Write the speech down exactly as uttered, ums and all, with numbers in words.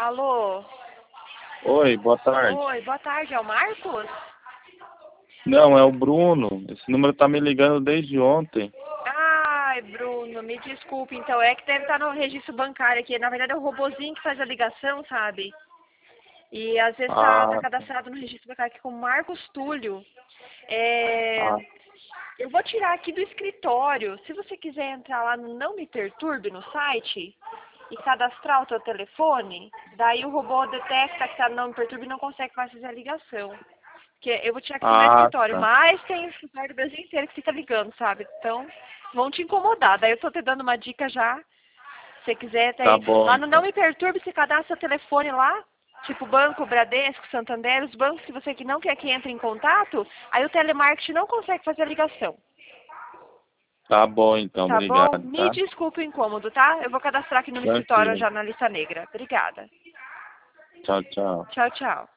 Alô? Oi, boa tarde. Oi, boa tarde, é o Marcos? Não, é o Bruno. Esse número tá me ligando desde ontem. Ai, Bruno, me desculpe, então, é que deve estar no registro bancário aqui. Na verdade é o robozinho que faz a ligação, sabe? E às vezes tá, tá Ah, tá. cadastrado no registro bancário aqui como Marcos Túlio. É... Ah, Eu vou tirar aqui do escritório. Se você quiser entrar lá no Não Me Perturbe, no site, e cadastrar o teu telefone, daí o robô detecta que tá no Não Me Perturbe e não consegue mais fazer a ligação. Porque eu vou tirar aqui do meu ah, escritório, tá. mas tem escritório do Brasil inteiro que fica ligando, sabe? Então, vão te incomodar. Daí eu tô te dando uma dica já. Se você quiser, tá Tá aí. bom, Lá no Não então. Me Perturbe, você cadastra o telefone lá, tipo Banco, Bradesco, Santander, os bancos que você que não quer que entre em contato, aí o telemarketing não consegue fazer a ligação. Tá bom, então. Tá bom? Obrigado, Me tá? desculpe o incômodo, tá? Eu vou cadastrar aqui no meu escritório Tranquilo. já na lista negra. Obrigada. Tchau, tchau. Tchau, tchau.